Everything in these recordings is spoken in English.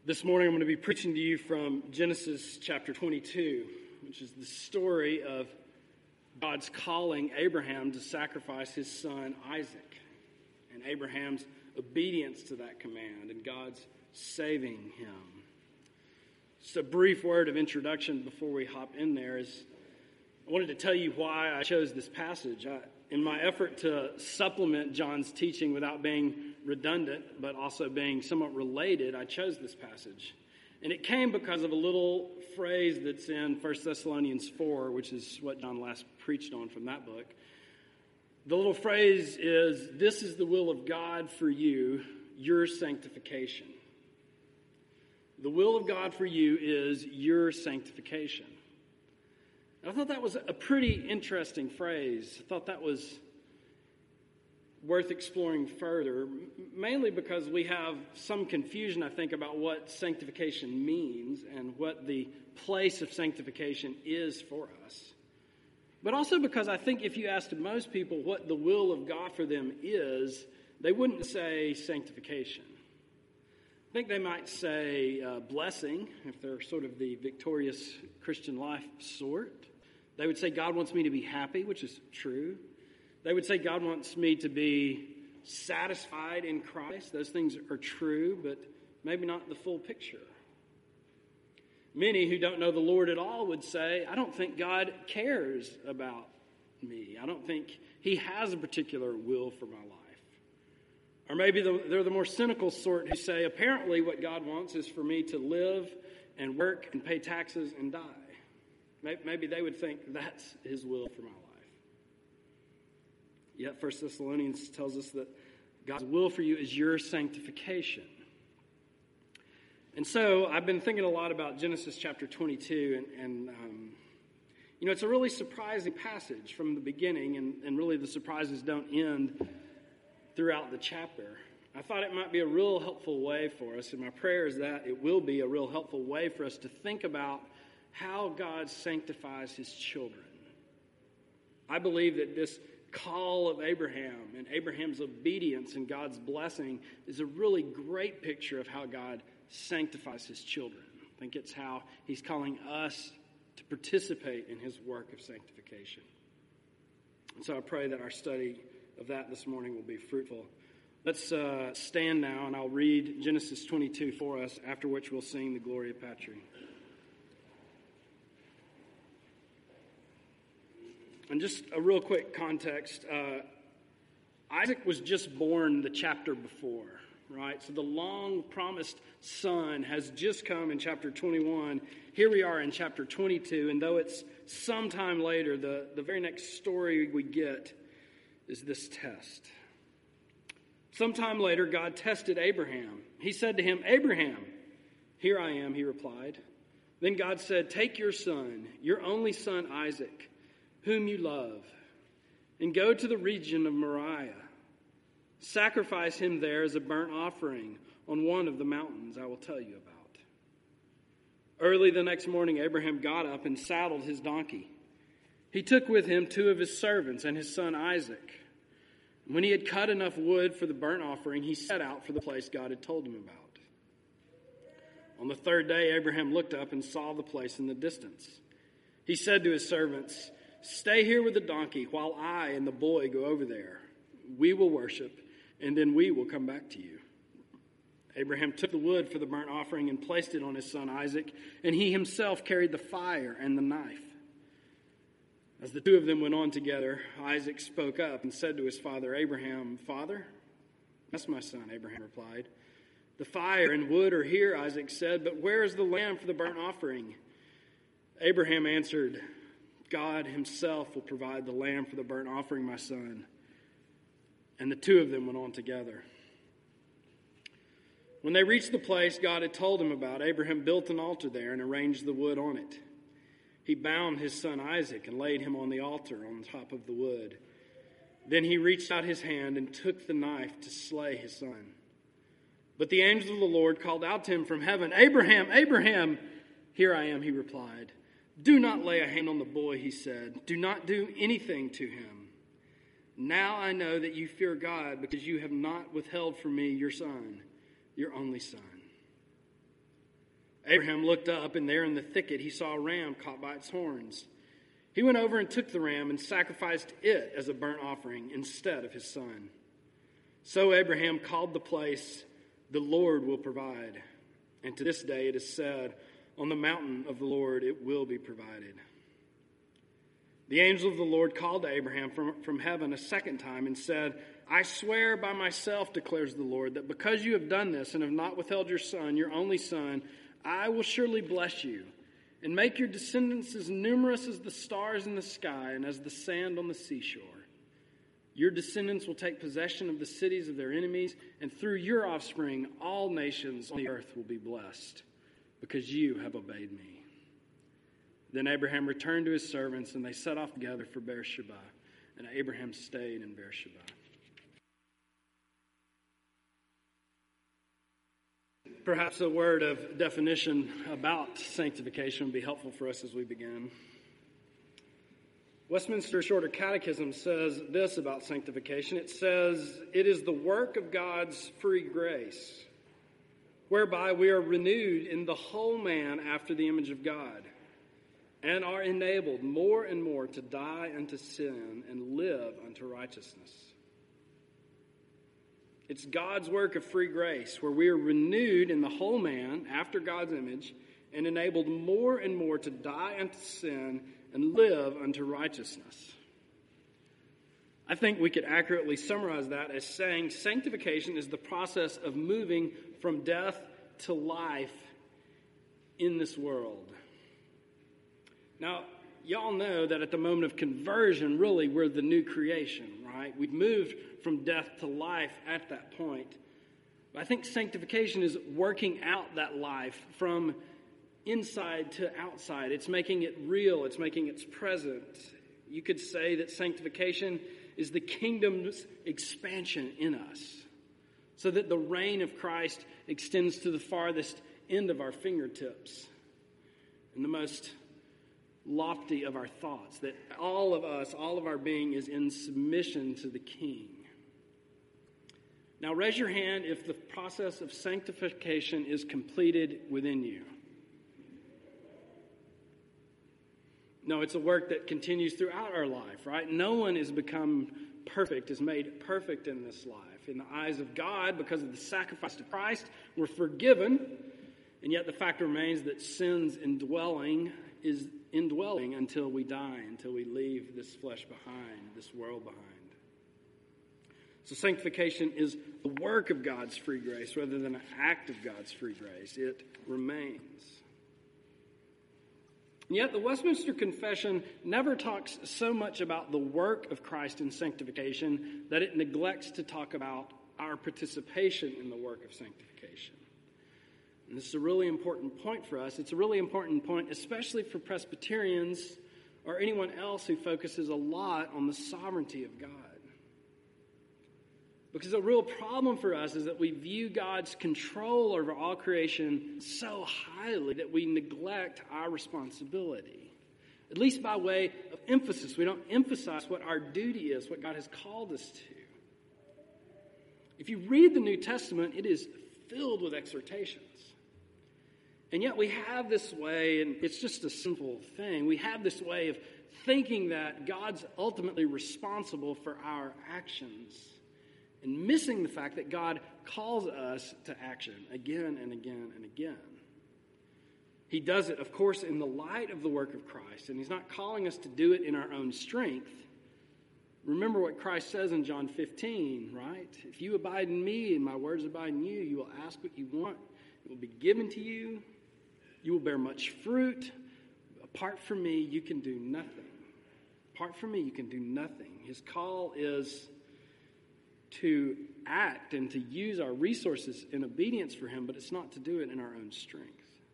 This morning I'm going to be preaching to you from Genesis chapter 22, which is the story of God's calling Abraham to sacrifice his son Isaac, and Abraham's obedience to that command and God's saving him. Just a brief word of introduction before we hop in there is I wanted to tell you why I chose this passage. In my effort to supplement John's teaching without being redundant, but also being somewhat related, I chose this passage. And it came because of a little phrase that's in 1 Thessalonians 4, which is what John last preached on from that book. The little phrase is, "This is the will of God for you, your sanctification." The will of God for you is your sanctification. I thought that was a pretty interesting phrase. I thought that was worth exploring further, mainly because we have some confusion, I think, about what sanctification means and what the place of sanctification is for us. But also because I think if you asked most people what the will of God for them is, they wouldn't say sanctification. I think they might say blessing, if they're sort of the victorious Christian life sort. They would say, God wants me to be happy, which is true. They would say, God wants me to be satisfied in Christ. Those things are true, but maybe not the full picture. Many who don't know the Lord at all would say, I don't think God cares about me. I don't think He has a particular will for my life. Or maybe they're the more cynical sort who say, apparently what God wants is for me to live and work and pay taxes and die. Maybe they would think that's His will for my life. Yet 1 Thessalonians tells us that God's will for you is your sanctification. And so I've been thinking a lot about Genesis chapter 22, and it's a really surprising passage from the beginning, and really the surprises don't end throughout the chapter. I thought it might be a real helpful way for us, and my prayer is that it will be a real helpful way for us to think about how God sanctifies His children. I believe that this call of Abraham and Abraham's obedience and God's blessing is a really great picture of how God sanctifies His children. I think it's how He's calling us to participate in His work of sanctification. And so I pray that our study of that this morning will be fruitful. Let's stand now, and I'll read Genesis 22 for us, after which we'll sing the Gloria Patri. And just a real quick context, Isaac was just born the chapter before, right? So the long-promised son has just come in chapter 21. Here we are in chapter 22, and though it's sometime later, the very next story we get is this test. Sometime later, God tested Abraham. He said to him, "Abraham." "Here I am," he replied. Then God said, "Take your son, your only son Isaac, whom you love, and go to the region of Moriah. Sacrifice him there as a burnt offering on one of the mountains I will tell you about." Early the next morning, Abraham got up and saddled his donkey. He took with him 2 of his servants and his son Isaac. When he had cut enough wood for the burnt offering, he set out for the place God had told him about. On the 3rd day, Abraham looked up and saw the place in the distance. He said to his servants, "Stay here with the donkey while I and the boy go over there. We will worship, and then we will come back to you." Abraham took the wood for the burnt offering and placed it on his son Isaac, and he himself carried the fire and the knife. As the 2 of them went on together, Isaac spoke up and said to his father Abraham, "Father?" "Yes, my son," Abraham replied. "The fire and wood are here," Isaac said, "but where is the lamb for the burnt offering?" Abraham answered, "God Himself will provide the lamb for the burnt offering, my son." And the 2 of them went on together. When they reached the place God had told him about, Abraham built an altar there and arranged the wood on it. He bound his son Isaac and laid him on the altar on top of the wood. Then he reached out his hand and took the knife to slay his son. But the angel of the Lord called out to him from heaven, "Abraham, Abraham!" "Here I am," he replied. "Do not lay a hand on the boy," he said. "Do not do anything to him. Now I know that you fear God because you have not withheld from me your son, your only son." Abraham looked up, and there in the thicket he saw a ram caught by its horns. He went over and took the ram and sacrificed it as a burnt offering instead of his son. So Abraham called the place, "The Lord will provide." And to this day it is said, "On the mountain of the Lord it will be provided." The angel of the Lord called to Abraham from heaven a second time and said, "I swear by myself, declares the Lord, that because you have done this and have not withheld your son, your only son, I will surely bless you and make your descendants as numerous as the stars in the sky and as the sand on the seashore. Your descendants will take possession of the cities of their enemies, and through your offspring all nations on the earth will be blessed, because you have obeyed me." Then Abraham returned to his servants, and they set off together for Beersheba, and Abraham stayed in Beersheba. Perhaps a word of definition about sanctification would be helpful for us as we begin. Westminster Shorter Catechism says this about sanctification. It says, "It is the work of God's free grace, whereby we are renewed in the whole man after the image of God, and are enabled more and more to die unto sin and live unto righteousness." It's God's work of free grace, where we are renewed in the whole man after God's image and enabled more and more to die unto sin and live unto righteousness. I think we could accurately summarize that as saying sanctification is the process of moving from death to life in this world. Now, y'all know that at the moment of conversion, really, we're the new creation, right? We've moved from death to life at that point. But I think sanctification is working out that life from inside to outside. It's making it real. It's making it present. You could say that sanctification is the kingdom's expansion in us, so that the reign of Christ extends to the farthest end of our fingertips and the most lofty of our thoughts, that all of us, all of our being is in submission to the King. Now raise your hand if the process of sanctification is completed within you. No, it's a work that continues throughout our life, right? No one is become perfect, is made perfect in this life. In the eyes of God, because of the sacrifice of Christ, we're forgiven, and yet the fact remains that sin's indwelling is indwelling until we die, until we leave this flesh behind, this world behind. So sanctification is the work of God's free grace rather than an act of God's free grace. It remains. And yet the Westminster Confession never talks so much about the work of Christ in sanctification that it neglects to talk about our participation in the work of sanctification. And this is a really important point for us. It's a really important point, especially for Presbyterians or anyone else who focuses a lot on the sovereignty of God. Because a real problem for us is that we view God's control over all creation so highly that we neglect our responsibility. At least by way of emphasis. We don't emphasize what our duty is, what God has called us to. If you read the New Testament, it is filled with exhortations. And yet we have this way, and it's just a simple thing, we have this way of thinking that God's ultimately responsible for our actions, and missing the fact that God calls us to action again and again and again. He does it, of course, in the light of the work of Christ, and he's not calling us to do it in our own strength. Remember what Christ says in John 15, right? If you abide in me and my words abide in you, you will ask what you want. It will be given to you. You will bear much fruit. Apart from me, you can do nothing. Apart from me, you can do nothing. His call is to act and to use our resources in obedience for him, but it's not to do it in our own strength.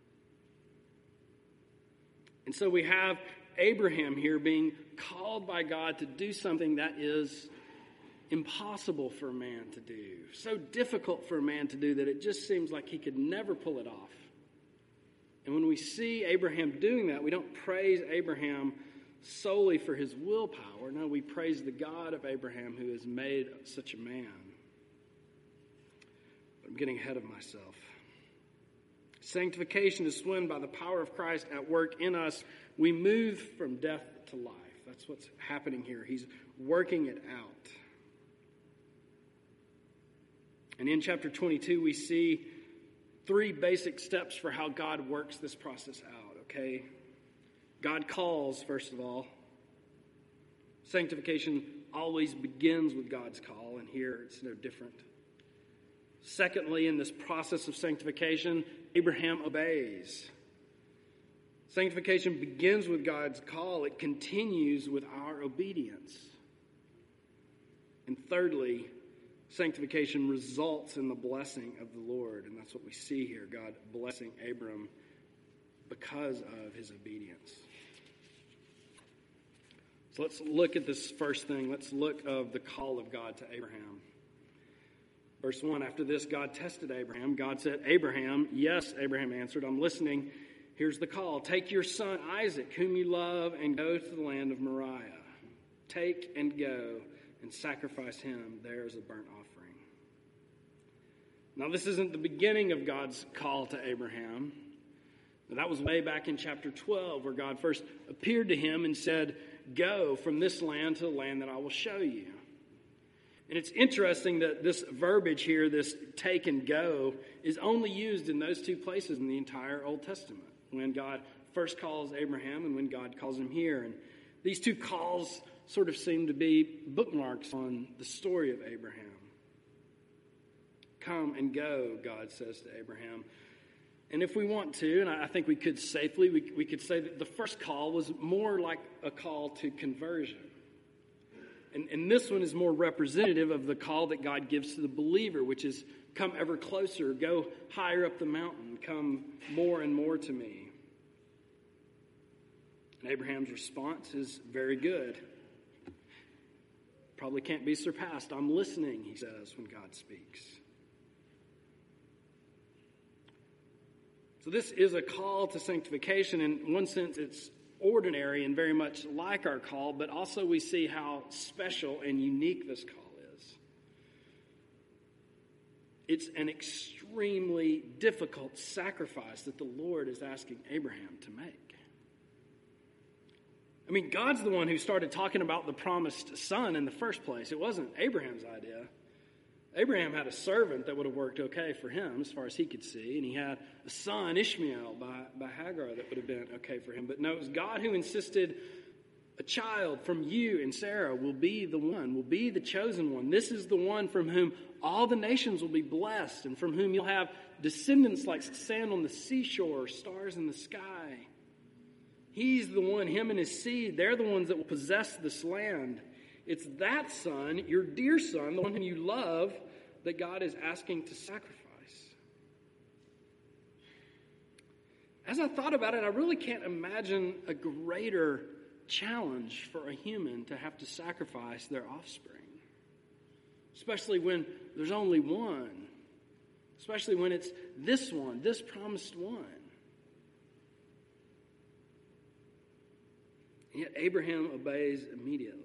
And so we have Abraham here being called by God to do something that is impossible for a man to do, so difficult for a man to do that it just seems like he could never pull it off. And when we see Abraham doing that, we don't praise Abraham solely for his willpower. No, we praise the God of Abraham who has made such a man. But I'm getting ahead of myself. Sanctification is when, by the power of Christ at work in us, we move from death to life. That's what's happening here. He's working it out. And in chapter 22, we see 3 basic steps for how God works this process out, okay? God calls, first of all. Sanctification always begins with God's call, and here it's no different. Secondly, in this process of sanctification, Abraham obeys. Sanctification begins with God's call. It continues with our obedience. And thirdly, sanctification results in the blessing of the Lord. And that's what we see here, God blessing Abram because of his obedience. So let's look at this first thing. Let's look at the call of God to Abraham. Verse 1, after this, God tested Abraham. God said, Abraham, yes, Abraham answered, I'm listening. Here's the call. Take your son Isaac, whom you love, and go to the land of Moriah. Take and go and sacrifice him there as a burnt offering. Now, this isn't the beginning of God's call to Abraham. That was way back in chapter 12, where God first appeared to him and said, go from this land to the land that I will show you. And it's interesting that this verbiage here, this take and go, is only used in those 2 places in the entire Old Testament. When God first calls Abraham and when God calls him here. And these 2 calls sort of seem to be bookmarks on the story of Abraham. Come and go, God says to Abraham. And if we want to, and I think we could safely, we could say that the first call was more like a call to conversion. And this one is more representative of the call that God gives to the believer, which is come ever closer, go higher up the mountain, come more and more to me. And Abraham's response is very good. Probably can't be surpassed. I'm listening, he says, when God speaks. So this is a call to sanctification. In one sense, it's ordinary and very much like our call, but also we see how special and unique this call is. It's an extremely difficult sacrifice that the Lord is asking Abraham to make. I mean, God's the one who started talking about the promised son in the first place. It wasn't Abraham's idea. Abraham had a servant that would have worked okay for him as far as he could see, and he had a son, Ishmael, by Hagar that would have been okay for him. But no, it was God who insisted a child from you and Sarah will be the one, will be the chosen one. This is the one from whom all the nations will be blessed and from whom you'll have descendants like sand on the seashore, stars in the sky. He's the one, him and his seed, they're the ones that will possess this land. It's that son, your dear son, the one whom you love, that God is asking to sacrifice. As I thought about it, I really can't imagine a greater challenge for a human to have to sacrifice their offspring. Especially when there's only one. Especially when it's this one, this promised one. And yet Abraham obeys immediately.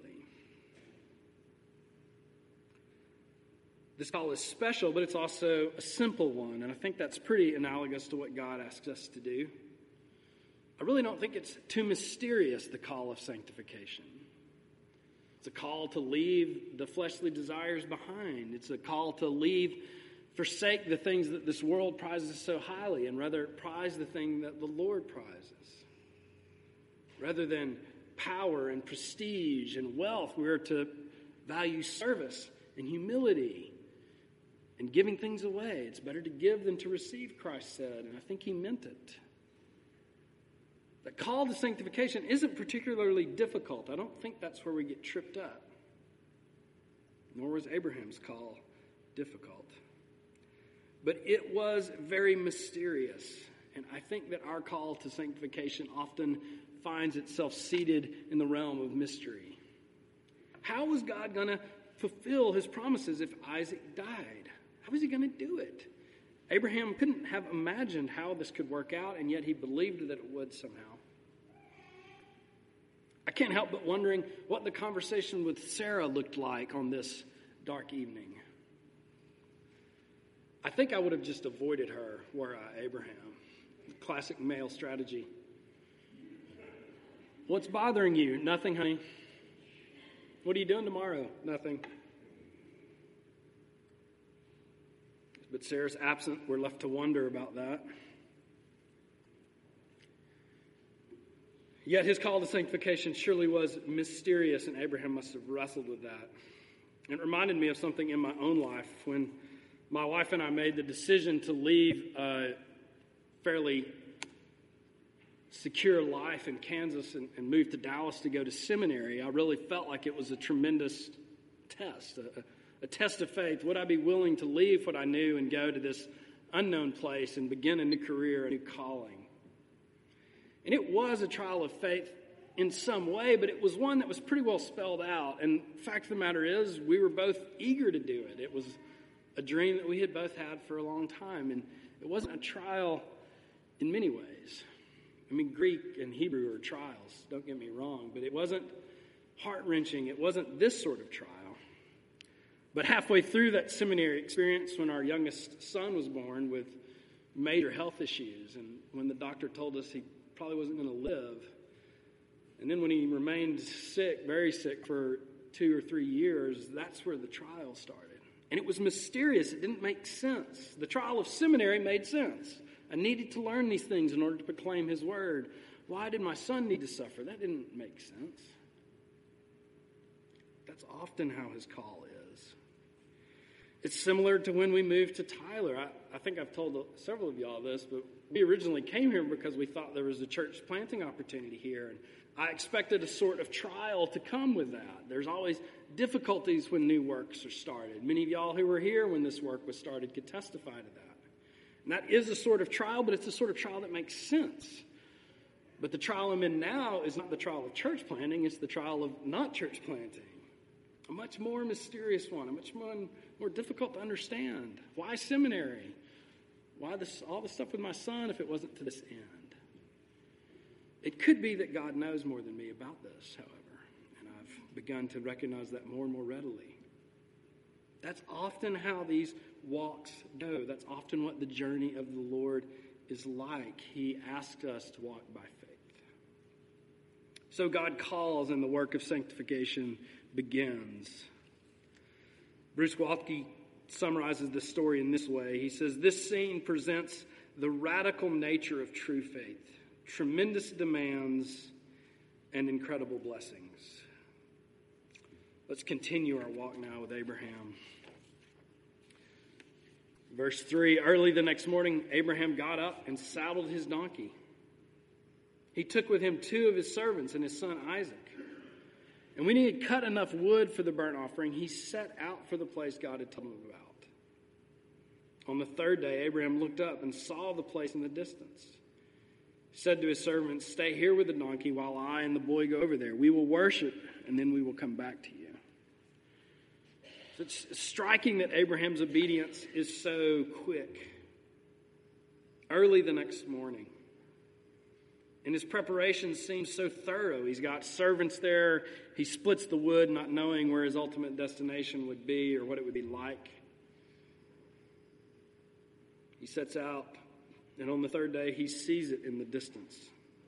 This call is special, but it's also a simple one, and I think that's pretty analogous to what God asks us to do. I really don't think it's too mysterious, the call of sanctification. It's a call to leave the fleshly desires behind. It's a call to forsake the things that this world prizes so highly, and rather prize the thing that the Lord prizes. Rather than power and prestige and wealth, we're to value service and humility and giving things away. It's better to give than to receive, Christ said, and I think he meant it. The call to sanctification isn't particularly difficult. I don't think that's where we get tripped up. Nor was Abraham's call difficult. But it was very mysterious, and I think that our call to sanctification often finds itself seated in the realm of mystery. How was God going to fulfill his promises if Isaac died? How was he going to do it? Abraham couldn't have imagined how this could work out, and yet he believed that it would somehow. I can't help but wondering what the conversation with Sarah looked like on this dark evening. I think I would have just avoided her were I Abraham. Classic male strategy. What's bothering you? Nothing, honey. What are you doing tomorrow? Nothing. But Sarah's absent. We're left to wonder about that. Yet his call to sanctification surely was mysterious, and Abraham must have wrestled with that. It reminded me of something in my own life when my wife and I made the decision to leave a fairly secure life in Kansas and move to Dallas to go to seminary. I really felt like it was a tremendous test, a test of faith. Would I be willing to leave what I knew and go to this unknown place and begin a new career, a new calling? And it was a trial of faith in some way, but it was one that was pretty well spelled out. And the fact of the matter is, we were both eager to do it. It was a dream that we had both had for a long time. And it wasn't a trial in many ways. I mean, Greek and Hebrew are trials, don't get me wrong, but it wasn't heart-wrenching. It wasn't this sort of trial. But halfway through that seminary experience, when our youngest son was born with major health issues, and when the doctor told us he probably wasn't going to live, and then when he remained sick, very sick for 2 or 3 years, that's where the trial started. And it was mysterious. It didn't make sense. The trial of seminary made sense. I needed to learn these things in order to proclaim his word. Why did my son need to suffer? That didn't make sense. That's often how his call is. It's similar to when we moved to Tyler. I think I've told several of y'all this, but we originally came here because we thought there was a church planting opportunity here. And I expected a sort of trial to come with that. There's always difficulties when new works are started. Many of y'all who were here when this work was started could testify to that. And that is a sort of trial, but it's a sort of trial that makes sense. But the trial I'm in now is not the trial of church planting, it's the trial of not church planting. A much more mysterious one, a much more difficult to understand. Why seminary? Why all this stuff with my son if it wasn't to this end? It could be that God knows more than me about this, however, and I've begun to recognize that more and more readily. That's often how these walks go. That's often what the journey of the Lord is like. He asks us to walk by faith. So God calls and the work of sanctification begins. Bruce Waltke summarizes this story in this way. He says, this scene presents the radical nature of true faith, tremendous demands, and incredible blessings. Let's continue our walk now with Abraham. Verse 3, early the next morning, Abraham got up and saddled his donkey. He took with him 2 of his servants and his son Isaac. And when he had cut enough wood for the burnt offering, he set out for the place God had told him about. On the 3rd day, Abraham looked up and saw the place in the distance. He said to his servants, stay here with the donkey while I and the boy go over there. We will worship, and then we will come back to you. So it's striking that Abraham's obedience is so quick. Early the next morning. And his preparation seems so thorough. He's got servants there. He splits the wood, not knowing where his ultimate destination would be or what it would be like. He sets out, and on the 3rd day, he sees it in the distance.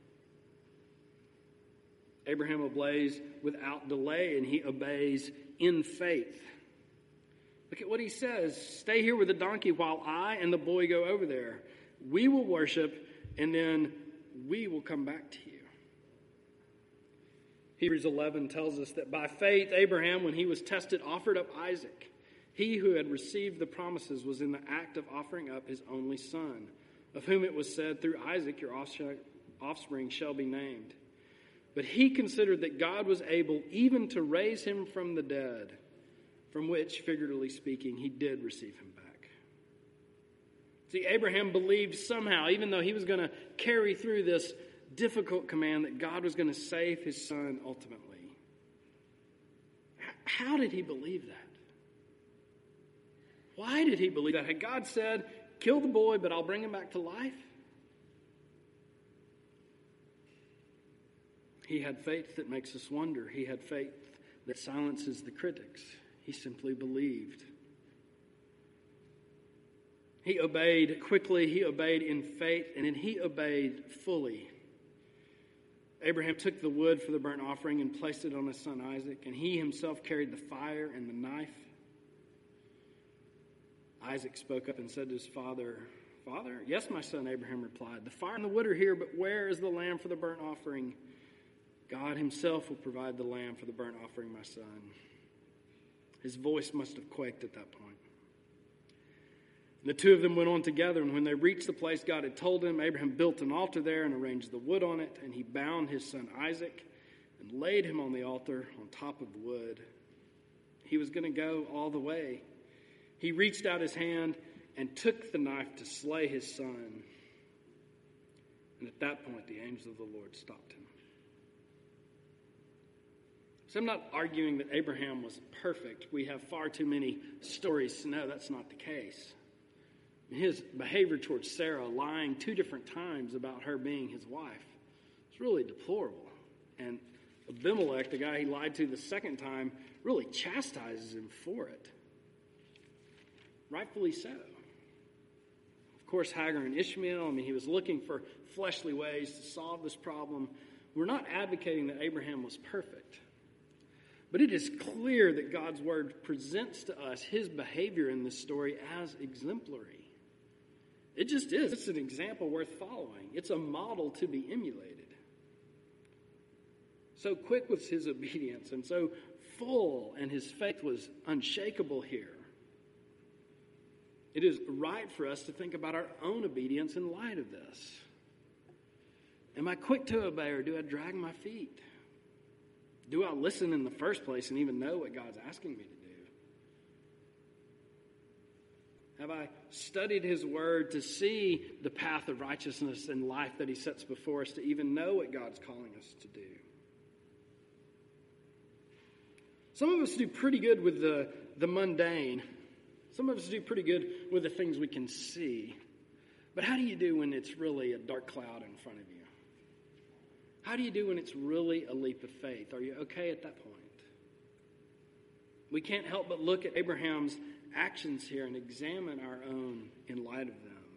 Abraham obeys without delay, and he obeys in faith. Look at what he says. Stay here with the donkey while I and the boy go over there. We will worship, and then we will come back to you. Hebrews 11 tells us that by faith, Abraham, when he was tested, offered up Isaac. He who had received the promises was in the act of offering up his only son, of whom it was said, through Isaac your offspring shall be named. But he considered that God was able even to raise him from the dead, from which, figuratively speaking, he did receive him back. See, Abraham believed somehow, even though he was going to carry through this difficult command, that God was going to save his son ultimately. How did he believe that? Why did he believe that? Had God said, kill the boy, but I'll bring him back to life? He had faith that makes us wonder. He had faith that silences the critics. He simply believed. He obeyed quickly, he obeyed in faith, and then he obeyed fully. Abraham took the wood for the burnt offering and placed it on his son Isaac, and he himself carried the fire and the knife. Isaac spoke up and said to his father, "Father?" "Yes, my son," Abraham replied. "The fire and the wood are here, but where is the lamb for the burnt offering?" "God himself will provide the lamb for the burnt offering, my son." His voice must have quaked at that point. The two of them went on together, and when they reached the place God had told him, Abraham built an altar there and arranged the wood on it, and he bound his son Isaac and laid him on the altar on top of the wood. He was going to go all the way. He reached out his hand and took the knife to slay his son. And at that point, the angel of the Lord stopped him. So I'm not arguing that Abraham was perfect. We have far too many stories to know that's not the case. His behavior towards Sarah, lying 2 different times about her being his wife, is really deplorable. And Abimelech, the guy he lied to the second time, really chastises him for it. Rightfully so. Of course, Hagar and Ishmael, he was looking for fleshly ways to solve this problem. We're not advocating that Abraham was perfect. But it is clear that God's word presents to us his behavior in this story as exemplary. It just is. It's an example worth following. It's a model to be emulated. So quick was his obedience, and so full, and his faith was unshakable here. It is right for us to think about our own obedience in light of this. Am I quick to obey, or do I drag my feet? Do I listen in the first place and even know what God's asking me to do? Have I studied his word to see the path of righteousness and life that he sets before us, to even know what God's calling us to do? Some of us do pretty good with the mundane. Some of us do pretty good with the things we can see. But how do you do when it's really a dark cloud in front of you? How do you do when it's really a leap of faith? Are you okay at that point? We can't help but look at Abraham's actions here and examine our own in light of them.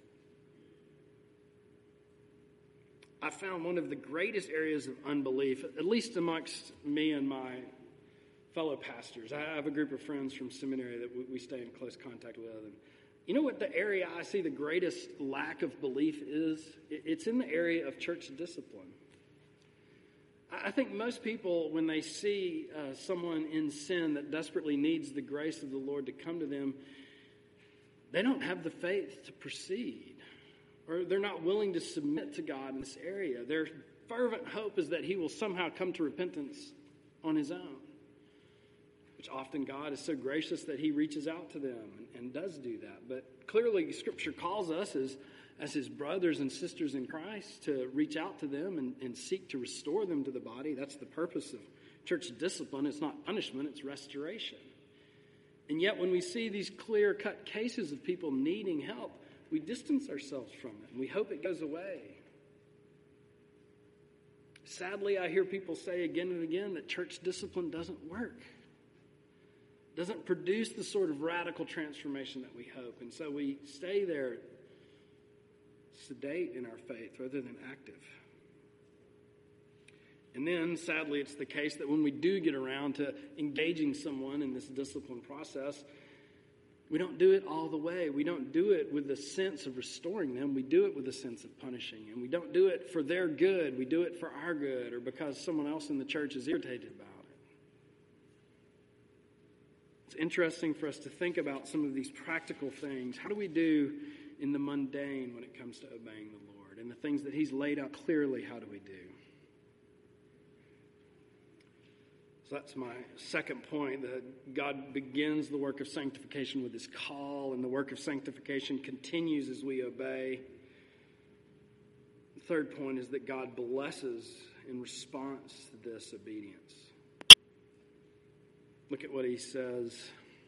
I found one of the greatest areas of unbelief, at least amongst me and my fellow pastors. I have a group of friends from seminary that we stay in close contact with. And you know what the area I see the greatest lack of belief is? It's in the area of church discipline. I think most people, when they see someone in sin that desperately needs the grace of the Lord to come to them, they don't have the faith to proceed, or they're not willing to submit to God in this area. Their fervent hope is that he will somehow come to repentance on his own, which often God is so gracious that he reaches out to them and does do that. But clearly Scripture calls us as his brothers and sisters in Christ to reach out to them and seek to restore them to the body. That's the purpose of church discipline. It's not punishment, it's restoration. And yet when we see these clear-cut cases of people needing help, we distance ourselves from it and we hope it goes away. Sadly, I hear people say again and again that church discipline doesn't work. Doesn't produce the sort of radical transformation that we hope. And so we stay there sedate in our faith rather than active. And then, sadly, it's the case that when we do get around to engaging someone in this discipline process, we don't do it all the way. We don't do it with the sense of restoring them. We do it with a sense of punishing. And we don't do it for their good. We do it for our good, or because someone else in the church is irritated about it. It's interesting for us to think about some of these practical things. How do we do in the mundane when it comes to obeying the Lord? And the things that he's laid out clearly, how do we do? So that's my second point, that God begins the work of sanctification with his call, and the work of sanctification continues as we obey. The third point is that God blesses in response to this obedience. Look at what he says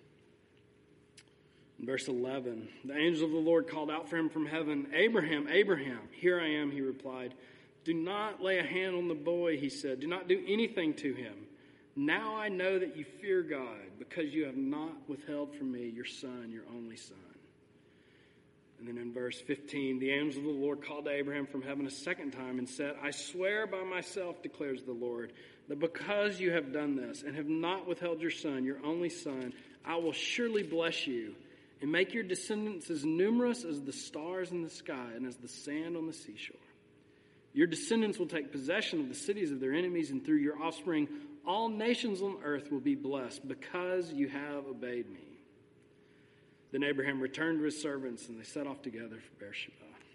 in verse 11. The angel of the Lord called out for him from heaven, "Abraham, Abraham." "Here I am," he replied. "Do not lay a hand on the boy," he said. "Do not do anything to him. Now I know that you fear God, because you have not withheld from me your son, your only son." And then in verse 15, the angel of the Lord called to Abraham from heaven a second time and said, I swear by myself, declares the Lord, that because you have done this and have not withheld your son, your only son, I will surely bless you and make your descendants as numerous as the stars in the sky and as the sand on the seashore. Your descendants will take possession of the cities of their enemies, and through your offspring, all nations on earth will be blessed because you have obeyed me. Then Abraham returned to his servants, and they set off together for Beersheba.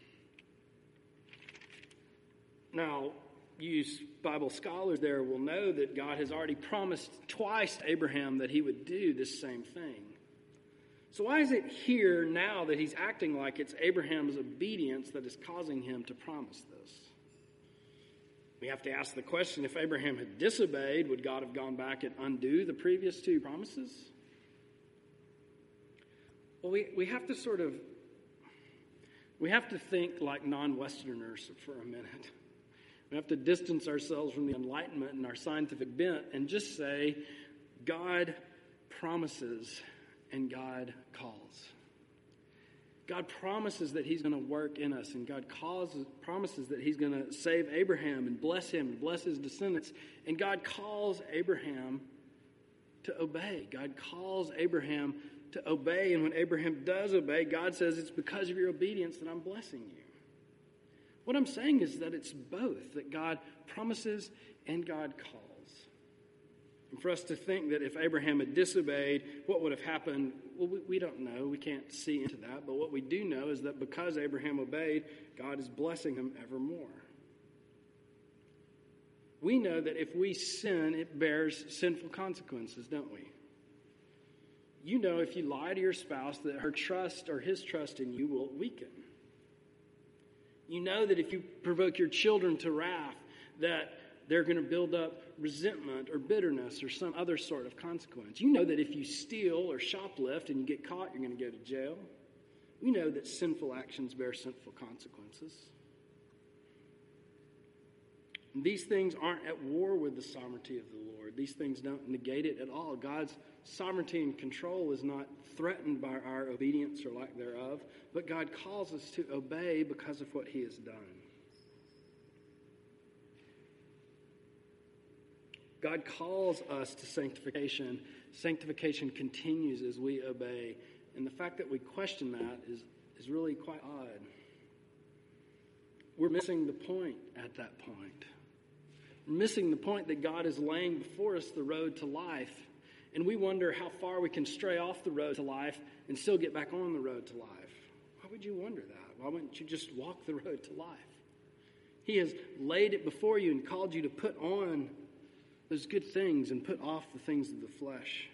Now, you Bible scholars there will know that God has already promised twice to Abraham that he would do this same thing. So why is it here now that he's acting like it's Abraham's obedience that is causing him to promise this? We have to ask the question, if Abraham had disobeyed, would God have gone back and undo the previous two promises? Well, we have to think like non-Westerners for a minute. We have to distance ourselves from the Enlightenment and our scientific bent and just say, God promises and God calls. God promises that he's going to work in us, and God promises that he's going to save Abraham and bless him and bless his descendants. And God calls Abraham to obey. God calls Abraham to obey, and when Abraham does obey, God says it's because of your obedience that I'm blessing you. What I'm saying is that it's both, that God promises and God calls. And for us to think that if Abraham had disobeyed, what would have happened? Well, we don't know. We can't see into that. But what we do know is that because Abraham obeyed, God is blessing him evermore. We know that if we sin, it bears sinful consequences, don't we? You know, if you lie to your spouse, that her trust or his trust in you will weaken. You know that if you provoke your children to wrath, that they're going to build up resentment or bitterness or some other sort of consequence. You know that if you steal or shoplift and you get caught, you're going to go to jail. We know that sinful actions bear sinful consequences. And these things aren't at war with the sovereignty of the Lord. These things don't negate it at all. God's sovereignty and control is not threatened by our obedience or lack thereof, but God calls us to obey because of what he has done. God calls us to sanctification. Sanctification continues as we obey. And the fact that we question that is really quite odd. We're missing the point at that point. We're missing the point that God is laying before us the road to life. And we wonder how far we can stray off the road to life and still get back on the road to life. Why would you wonder that? Why wouldn't you just walk the road to life? He has laid it before you and called you to put on those good things and put off the things of the flesh.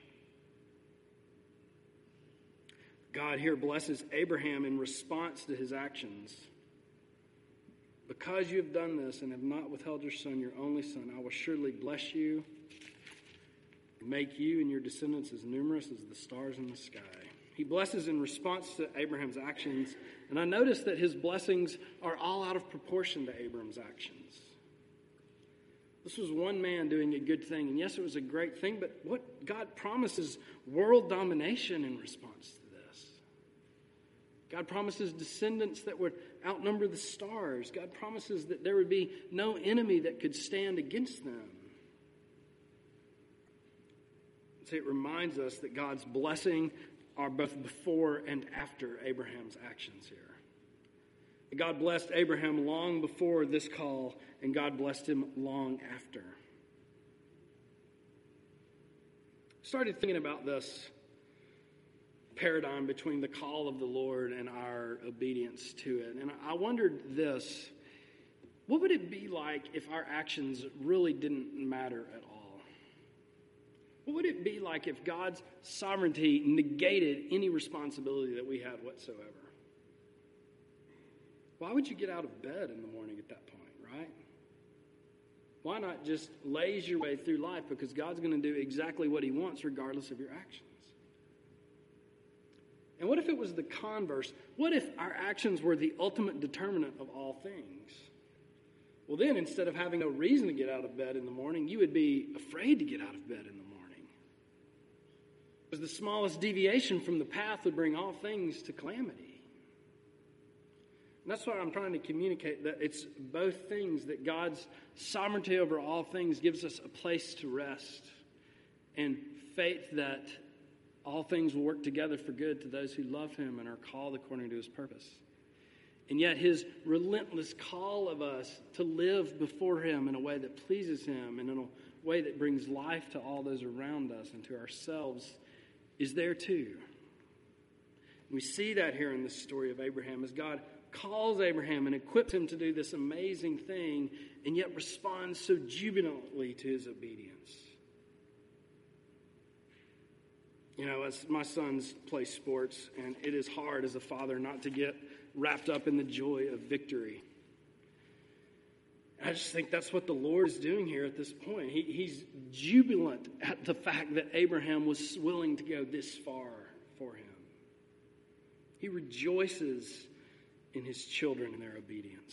God here blesses Abraham in response to his actions. Because you have done this and have not withheld your son, your only son, I will surely bless you and make you and your descendants as numerous as the stars in the sky. He blesses in response to Abraham's actions. And I notice that his blessings are all out of proportion to Abraham's actions. This was one man doing a good thing. And yes, it was a great thing, but what God promises world domination in response to this. God promises descendants that would outnumber the stars. God promises that there would be no enemy that could stand against them. So it reminds us that God's blessing are both before and after Abraham's actions here. God blessed Abraham long before this call, and God blessed him long after. Started thinking about this paradigm between the call of the Lord and our obedience to it. And I wondered this: what would it be like if our actions really didn't matter at all? What would it be like if God's sovereignty negated any responsibility that we had whatsoever? Why would you get out of bed in the morning at that point, right? Why not just laze your way through life, because God's going to do exactly what he wants regardless of your actions? And what if it was the converse? What if our actions were the ultimate determinant of all things? Well, then, instead of having no reason to get out of bed in the morning, you would be afraid to get out of bed in the morning. Because the smallest deviation from the path would bring all things to calamity. And that's what I'm trying to communicate, that it's both things, that God's sovereignty over all things gives us a place to rest, and faith that all things will work together for good to those who love him and are called according to his purpose. And yet his relentless call of us to live before him in a way that pleases him and in a way that brings life to all those around us and to ourselves is there too. We see that here in this story of Abraham as God calls Abraham and equips him to do this amazing thing, and yet responds so jubilantly to his obedience. You know, as my sons play sports, and it is hard as a father not to get wrapped up in the joy of victory. I just think that's what the Lord is doing here at this point. He's jubilant at the fact that Abraham was willing to go this far for him. He rejoices in his children and their obedience.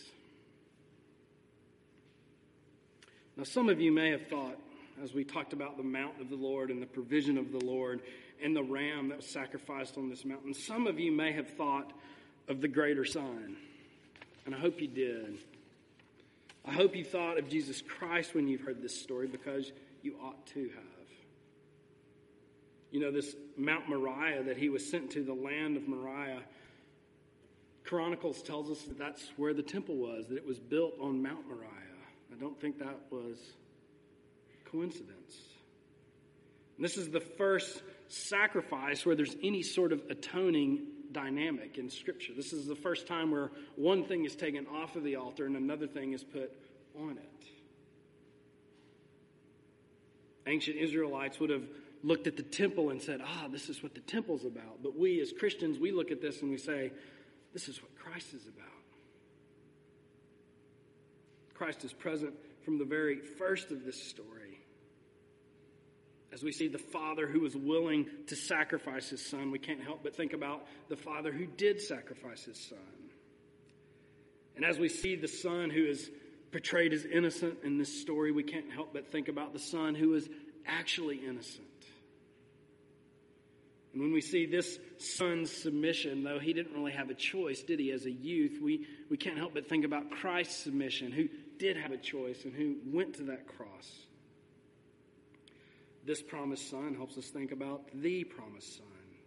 Now, some of you may have thought, as we talked about the mount of the Lord and the provision of the Lord and the ram that was sacrificed on this mountain, some of you may have thought of the greater sign. And I hope you did. I hope you thought of Jesus Christ when you've heard this story, because you ought to have. You know, this Mount Moriah that he was sent to, the land of Moriah, Chronicles tells us that that's where the temple was, that it was built on Mount Moriah. I don't think that was coincidence. And this is the first sacrifice where there's any sort of atoning dynamic in Scripture. This is the first time where one thing is taken off of the altar and another thing is put on it. Ancient Israelites would have looked at the temple and said, this is what the temple's about. But we as Christians, we look at this and we say, this is what Christ is about. Christ is present from the very first of this story. As we see the Father who was willing to sacrifice his Son, we can't help but think about the Father who did sacrifice his Son. And as we see the Son who is portrayed as innocent in this story, we can't help but think about the Son who is actually innocent. And when we see this Son's submission, though he didn't really have a choice, did he, as a youth, we can't help but think about Christ's submission, who did have a choice and who went to that cross. This promised Son helps us think about the promised Son.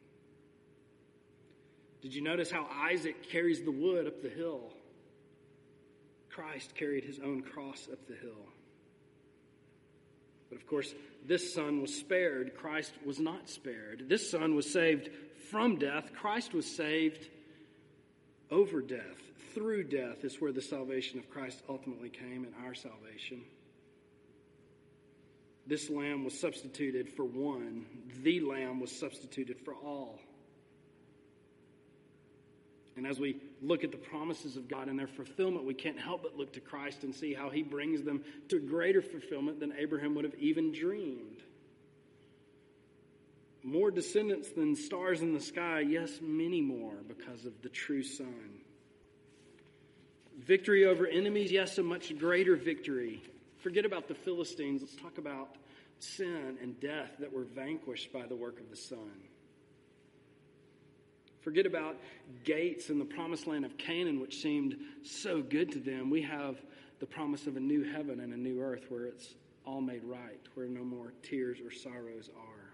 Did you notice how Isaac carries the wood up the hill? Christ carried his own cross up the hill. But of course, this son was spared. Christ was not spared. This son was saved from death. Christ was saved over death. Through death is where the salvation of Christ ultimately came, and our salvation. This lamb was substituted for one. The lamb was substituted for all. And as we look at the promises of God and their fulfillment, we can't help but look to Christ and see how he brings them to greater fulfillment than Abraham would have even dreamed. More descendants than stars in the sky, yes, many more because of the true Son. Victory over enemies, yes, a much greater victory. Forget about the Philistines. Let's talk about sin and death that were vanquished by the work of the Son. Forget about gates in the promised land of Canaan, which seemed so good to them. We have the promise of a new heaven and a new earth where it's all made right, where no more tears or sorrows are.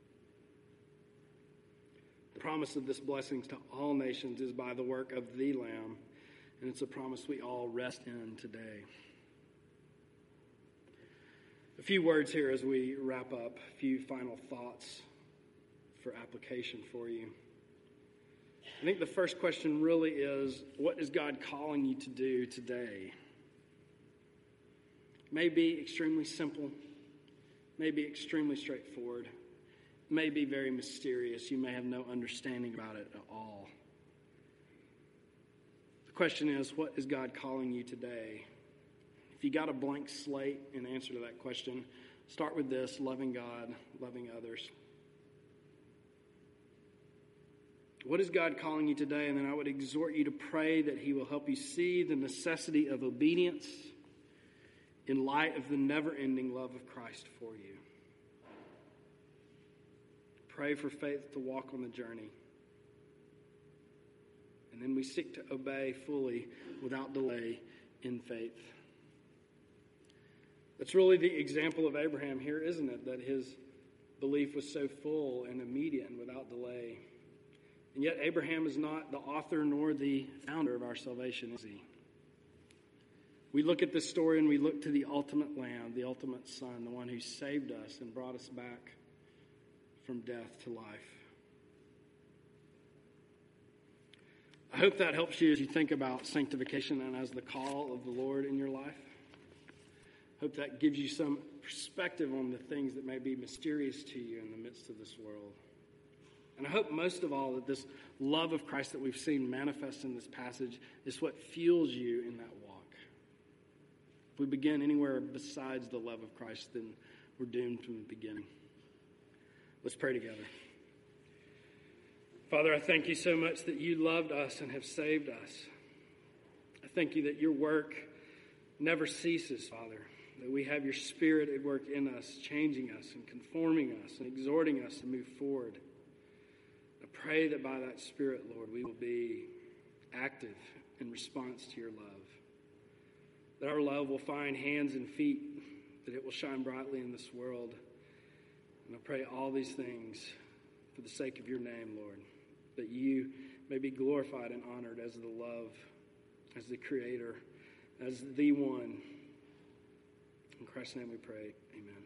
The promise of this blessing to all nations is by the work of the Lamb, and it's a promise we all rest in today. A few words here as we wrap up, a few final thoughts for application for you. I think the first question really is, what is God calling you to do today? It may be extremely simple, may be extremely straightforward, may be very mysterious. You may have no understanding about it at all. The question is, what is God calling you today? If you got a blank slate in answer to that question, start with this: loving God, loving others. What is God calling you today? And then I would exhort you to pray that he will help you see the necessity of obedience in light of the never-ending love of Christ for you. Pray for faith to walk on the journey. And And then we seek to obey fully without delay in faith. That's really the example of Abraham here, isn't it? That his belief was so full and immediate and without delay. And yet Abraham is not the author nor the founder of our salvation, is he? We look at this story and we look to the ultimate Lamb, the ultimate Son, the one who saved us and brought us back from death to life. I hope that helps you as you think about sanctification and as the call of the Lord in your life. I hope that gives you some perspective on the things that may be mysterious to you in the midst of this world. And I hope most of all that this love of Christ that we've seen manifest in this passage is what fuels you in that walk. If we begin anywhere besides the love of Christ, then we're doomed from the beginning. Let's pray together. Father, I thank you so much that you loved us and have saved us. I thank you that your work never ceases, Father, that we have your Spirit at work in us, changing us and conforming us and exhorting us to move forward. I pray that by that Spirit, Lord, we will be active in response to your love, that our love will find hands and feet, that it will shine brightly in this world. And I pray all these things for the sake of your name, Lord, that you may be glorified and honored as the love, as the creator, as the one. In Christ's name we pray, amen.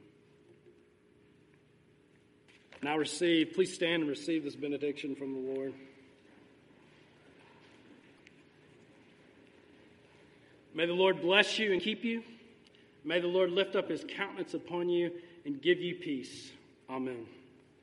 Now please stand and receive this benediction from the Lord. May the Lord bless you and keep you. May the Lord lift up his countenance upon you and give you peace. Amen.